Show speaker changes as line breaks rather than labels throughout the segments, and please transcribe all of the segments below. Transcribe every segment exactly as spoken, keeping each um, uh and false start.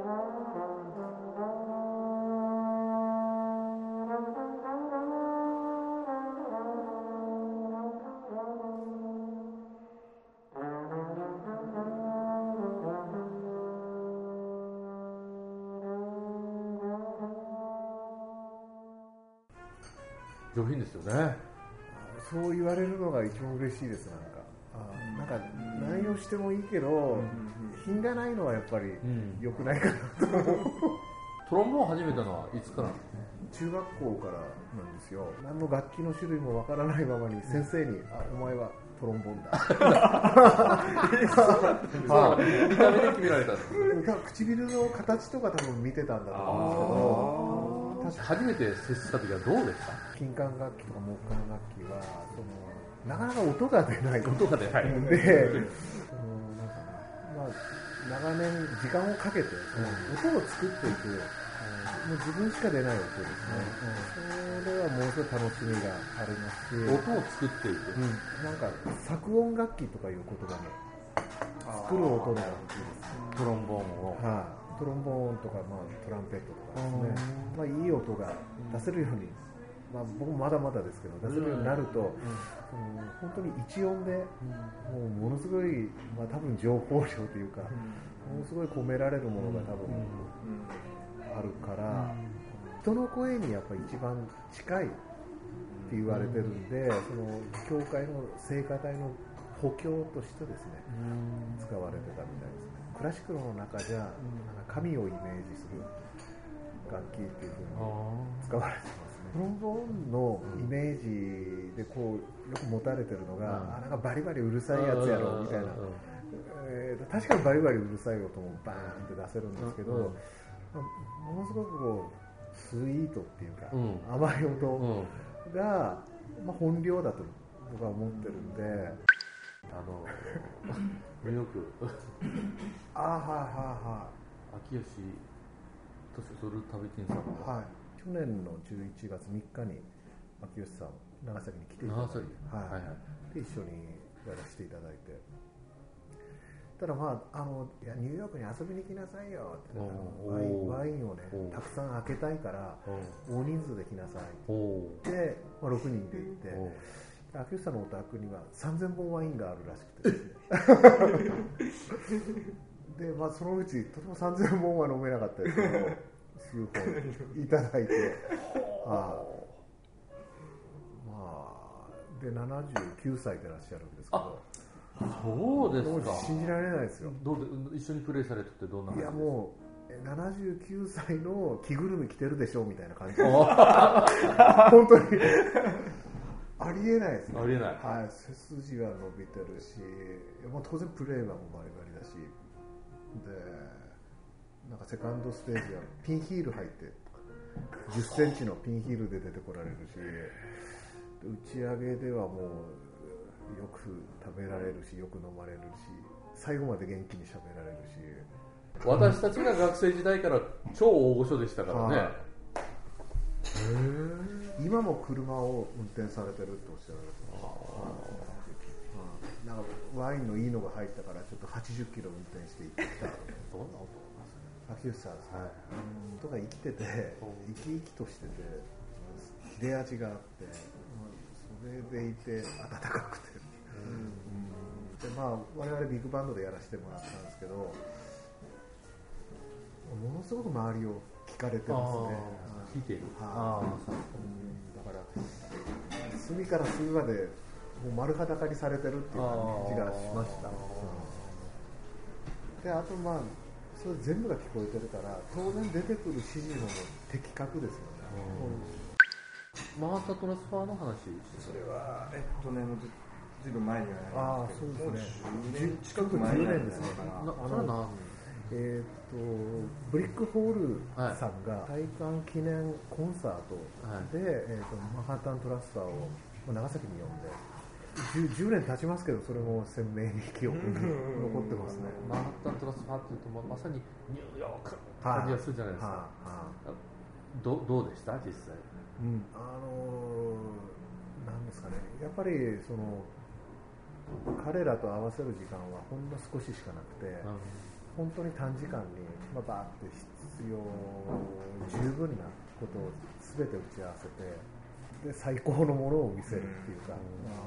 上品ですよね。
そう言われるのが一番嬉しいです。なんかあなんか何をしてもいいけど、うん、品がないのはやっぱり良くないかなと思う、うん、
トロンボーン始めたのはいつから？
中学校からなんですよ。何の楽器の種類もわからないままに先生に、うん、あお前はトロンボーンだ
そう見た目で決められたんです
唇の形とか多分見てたんだと思うんですけど、
初めて接した時はどうでした？
金管楽器とか木管楽器はそのなかなか音が出ない
音が出ない
んで、うん、なんかまあ、長年時間をかけて、うん、音を作っていく、うん、もう自分しか出ない音ですね、うん、それはものすごい楽しみがありますし、
音を作っていく、
うん、なんか作音楽器とかいう言葉も作る音の楽器ですね。
トロンボーンを、
はあ、トロンボーンとか、まあ、トランペットとかですね、まあ、いい音が出せるように、まあ、僕もまだまだですけど出せるようになると、うん、その本当に一音で、うん、もうものすごい、まあ、多分情報量というか、うん、ものすごい込められるものが多分、うん、あるから、うん、人の声にやっぱり一番近いって言われてるんで、その教会の聖歌隊の補強としてですね、うん、使われてたみたいですね。クラシックの中じゃ、うん、神をイメージする楽器っていう風に使われてますね。トロンボーンのイメージでこうよく持たれてるのが、うん、あなんかバリバリうるさいやつやろみたいな、えー、確かにバリバリうるさい音もバーンって出せるんですけど、うん、ものすごくこうスイートっていうか、うん、甘い音が、まあ、本領だと僕は思ってるんで、
あのニューヨーク
あはいはいはい、
秋吉年取る旅店さんが、
はい、去年のじゅういちがつみっかに秋吉さん長崎に来ていただいて、はいはいはい、で一緒にやらせていただいて、ただまああのいやニューヨークに遊びに来なさいよって言ったら、ワイン、ワインをねたくさん開けたいから大人数で来なさいってで、まあ、ろくにんで行って。秋吉さんのお宅にはさんぜんぼんワインがあるらしくてですねで、まあ、そのうちとてもさんぜんぼんは飲めなかったですけど数本いただいてあまあでななじゅうきゅうさいでいらっしゃるんですけど、
そうですか、
信じられないですよ。
どうで一緒にプレイされててどんな話ですか？いやも
うななじゅうきゅうさいの着ぐるみ着てるでしょみたいな感じで本当にありえないですね。
ありえない。
はい、背筋が伸びてるし、まあ、当然プレーはもうバリバリだし、で、なんかセカンドステージはピンヒール履いてじゅっセンチのピンヒールで出てこられるし、打ち上げではもうよく食べられるし、よく飲まれるし、最後まで元気に喋られるし。
私たちが学生時代から超大御所でしたからね。はい、
へ今も車を運転されてるっておっしゃられてます。なんかワインのいいのが入ったからちょっとはちじゅっキロ運転して行ってきた。
どんな音？
秋吉さんですね。はい、とか生きてて生き生きとしてて切れ味があって、それでいて温かくて、うんでまあ我々ビッグバンドでやらせてもらったんですけど、ものすごく周りを聞かれてますね。
聞いてる。
ああ、だから隅から隅までもう丸裸にされてるっていう感じがしました。で、あとまあそれ全部が聞こえてるから当然出てくる指示のも的確ですよね。
マーサトラスファーの話。
それはえっとねもうずいぶん前には
ないんですけど、ああそうですね。
じゅうねん近く前になるんですね。
それは何？えー、とブリックホールさんが退官記念コンサートで、はいえー、とマンハッタントラスターを長崎に呼んで 10, じゅうねん経ちますけどそれも鮮明に記憶に残ってますね。
マンハッタントラスターっていうとまさにニューヨーク感じがするじゃないですか。はあはあ、ど, どうでした実際？
うん、あのー、なんですかね、やっぱりその彼らと合わせる時間はほんの少ししかなくて、うん本当に短時間に、まあ、バーって必要十分なことを全て打ち合わせて、で最高のものを見せるっていうか、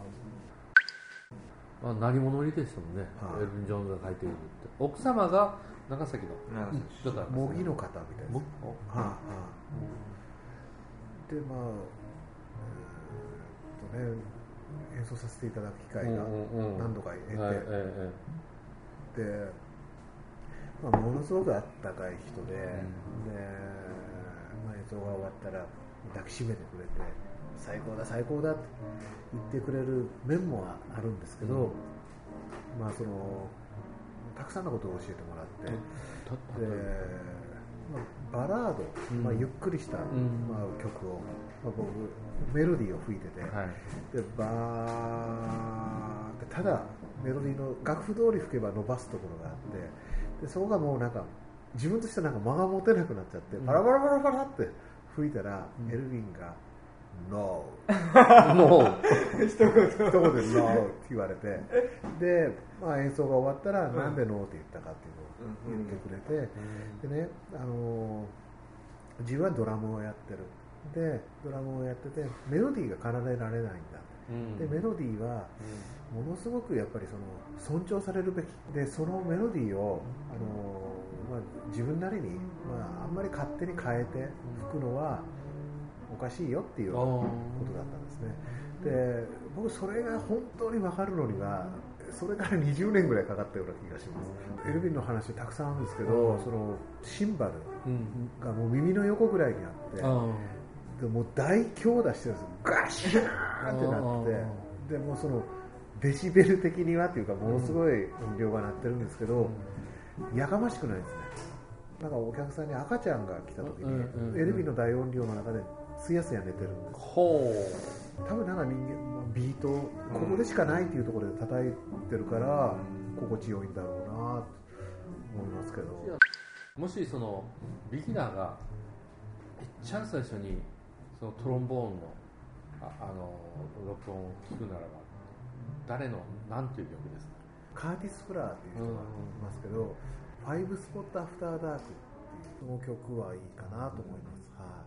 まあ、何者入りでしたもんね、はい、エルヴィン・ジョーンズが書いているって。奥様が長崎の
だから模擬の方みたいです。はあはあ、でまあ、えーっとね、演奏させていただく機会が何度か得て、で、まあ、ものすごくあったかい人で、うん、で、まあ、演奏が終わったら抱きしめてくれて最高だ最高だって言ってくれる面もあるんですけど、うん、まあそのたくさんのことを教えてもらって、で、まあ、バラード、うんまあ、ゆっくりした、まあ、曲を、まあ、僕メロディーを吹いてて、はい、でバーってただメロディーの楽譜通り吹けば伸ばすところがあって、でそこがもうなんか自分としてなんか間が持てなくなっちゃって、バラバラバラバラって吹いたら、うん、エルヴィンがノーノー一言一言でノーって言われて、で、まあ、演奏が終わったら、うん、なんでノーって言ったかっていうのを言ってくれて、うん、でね、あのー、自分はドラムをやってる、でドラムをやっててメロディーが奏でられないんだ、うん、でメロディーはものすごくやっぱりその尊重されるべきで、そのメロディーを、あのーまあ、自分なりに、まあ、あんまり勝手に変えて吹くのはおかしいよっていうことだったんですね。で僕それが本当に分かるのにはそれからにじゅうねんぐらいかかったような気がします。エルヴィンの話たくさんあるんですけど、そのシンバルがもう耳の横ぐらいにあって、でもう大強打してるんですよ。ガシャーンってなって、でもうそのデシベル的にはっていうかものすごい音量が鳴ってるんですけど、やかましくないですね。なんかお客さんに赤ちゃんが来た時に、エルヴィンの大音量の中ですやすや寝てるんです。ほう。多分なんか人間ビートここでしかないっていうところで叩いてるから心地よいんだろうなと思いますけど。
もしそのビギナーが一番最初にそのトロンボーンの あ, あの録音を聞くならば誰の何という曲ですか？
カーティス・フラーっていう人がいますけど、うん、ファイブスポットアフターダークっていうその曲はいいかなと思います。はい、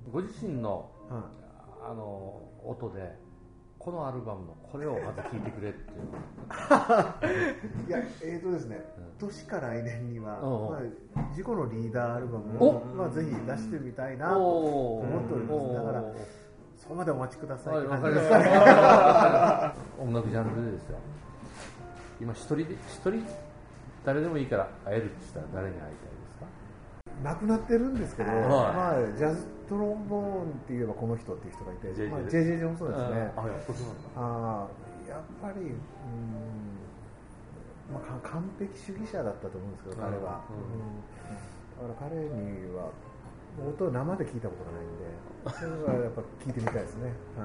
ご自身の、はい、あの音でこのアルバムのこれをまず聴いてくれっていう
いやえーとですね、うん、年か来年には、うんまあ、自己のリーダーアルバムを、まあ、ぜひ出してみたいなと思っております。だからそこまでお待ちください。わ、はい、かりました
音楽ジャンルでですよ、今一人で一人誰でもいいから会えるって言ったら誰に会いたいですか？
亡くなってるんですけど、はいまあ、ジャズトロンボーンって言えばこの人っていう人がいて、ジェイジェイ、まあ、ジェイジェイ ジョンソンですね。ああやっぱり、うんまあ、完璧主義者だったと思うんですけど、彼は、うんうん、だから彼には音を生で聞いたことがないんで、それはやっぱ聞いてみたいですね。うん、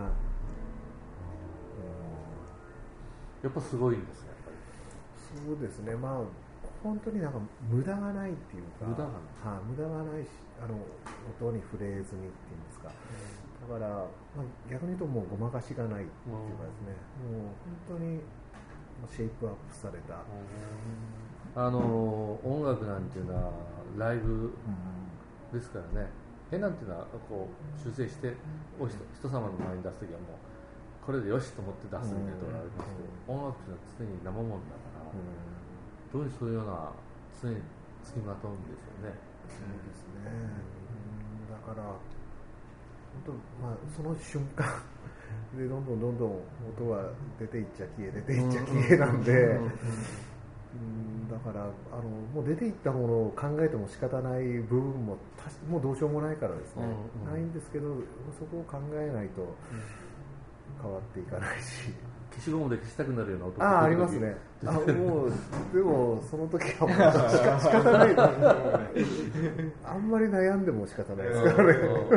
やっぱすごいんですね。やっぱ
りそうですね。まあ本当になんか無駄がないっていうか、無駄がない、はあ、無駄がないし、あの音に触れずにっていうんですか、うん、だから、まあ、逆に言うともうごまかしがないっていうかですね、うん、もう本当にシェイプアップされた、
うん、あの音楽なんていうのはライブですからね、絵なんていうのはこう修正してお人様の前に出すときはもうこれでよしと思って出すみたいなところがありますけど、音楽というのは常に生もんだから、うんどういうそういうような常につきまとうんですよね。
そうですね。うんだから本当まあその瞬間でどんどんどんどん音は出ていっちゃ消え出ていっちゃ消えなんで、うんだからあのもう出ていったものを考えても仕方ない部分もたしもうどうしようもないからですね、うんうん、ないんですけどそこを考えないと変わっていかないし。
消しゴムで消したくなるような音
ああありますね。あもうでもその時はもう仕方ないあんまり悩んでも仕方ないですからね。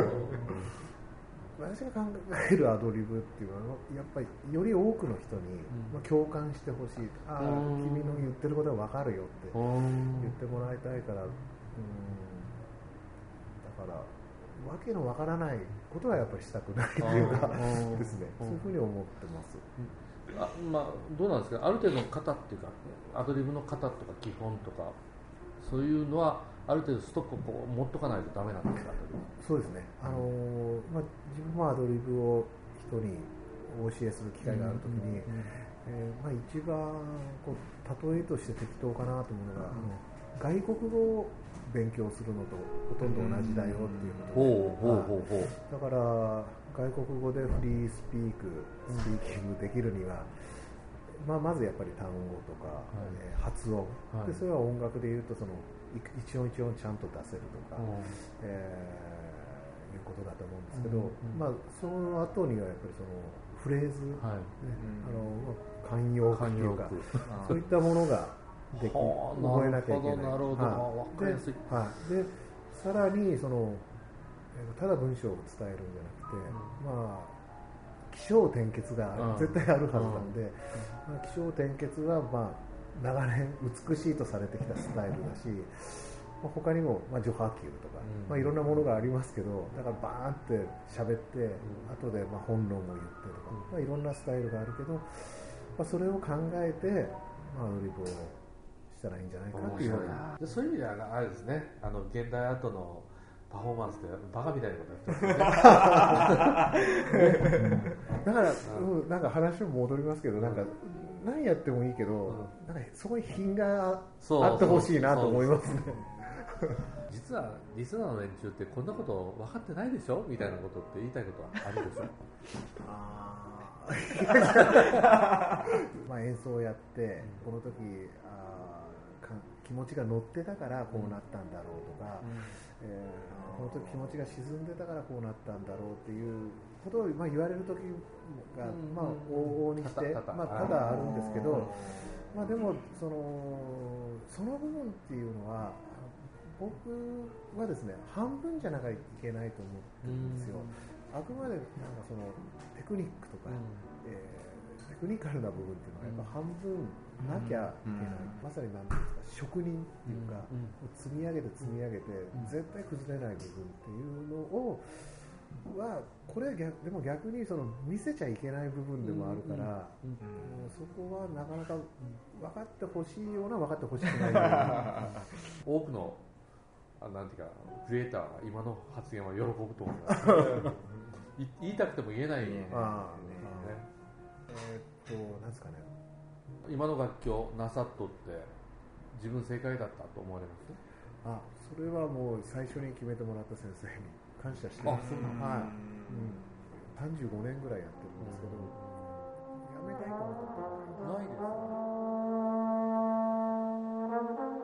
私が考えるアドリブっていうのはやっぱりより多くの人に、まあ、共感してほしい。ああ君の言ってることは分かるよって言ってもらいたいから、うんだからわけの分からないことはやっぱりしたくないというかですね。そういうふうに思ってます。
あまあ、どうなんですか、ある程度の型っていうかアドリブの型とか基本とかそういうのはある程度ストックをこう持っとかないとダメなんですか？
そうですね、あのーまあ、自分もアドリブを人にお教えする機会があるときに、うんうんえーまあ、一番こう例えとして適当かなと思うのが、うん、外国語を勉強するのとほとんど同じだよっていうことで、だから外国語でフリースピークスピーキングできるには、まあ、まずやっぱり単語とか、はいえー、発音、はい、でそれは音楽でいうとその一音一音ちゃんと出せるとか、うんえーいうことだと思うんですけど、うんうんまあ、その後にはやっぱりそのフレーズ、はいねうん、あの慣用句っていうかそういったものができ覚えなきゃいけない。なるほど、はい、分かりやすい。はい、でさらにそのただ文章を伝えるんじゃなくて、うん、まあ起承転結が絶対あるはずなんで、うんまあ、起承転結はまあ長年美しいとされてきたスタイルだしまあ、他にも、まあ、序波球とか、うんまあ、いろんなものがありますけどだからバーンって喋って、うん、後でまあ本論を言ってとか、うんまあ、いろんなスタイルがあるけど、まあ、それを考えて、まあ、アドリブをしたらいいんじゃないかっていうような
でそういう意味ではあれですねあの現代アートのパフォーマンスってバカみたいなことやってますねだから、うん、なんか話も戻りますけどなんか何やってもいいけど、うん、なんかそこに品があってほしいなと思いますね
実
はリスナーの連中ってこんなこと分かってないでしょみたいなことって言いたいことはあるでしょ
あまあ演奏をやってこの時あか気持ちが乗ってたからこうなったんだろうとか、うんえー、この時気持ちが沈んでたからこうなったんだろうっていうことを、まあ、言われる時が、まあ、往々にして、まあ、ただあるんですけど、まあ、でもそのその部分っていうのは僕はですね半分じゃなきゃいけないと思ってるんですよ。あくまでなんかそのテクニックとか、うんえー、テクニカルな部分っていうのはやっぱ半分なきゃいけない、うん、まさに何ですか職人っていうか、うん、積み上げて積み上げて、うん、絶対崩れない部分っていうのをはこれ逆でも逆にその見せちゃいけない部分でもあるから、うんうんうん、そこはなかなか分かってほしいような分かってほしくないような
多くのあなんていうかクリエイターは今の発言は喜ぶと思います言いたくても言えない、ねあね、
えー、っとなんですかね
今の楽器をなさっとって自分正解だったと思われます？
あそれはもう最初に決めてもらった先生に感謝してます。はい、うん、さんじゅうごねんぐらいやってるんですけど、やめたいと思ったことないです。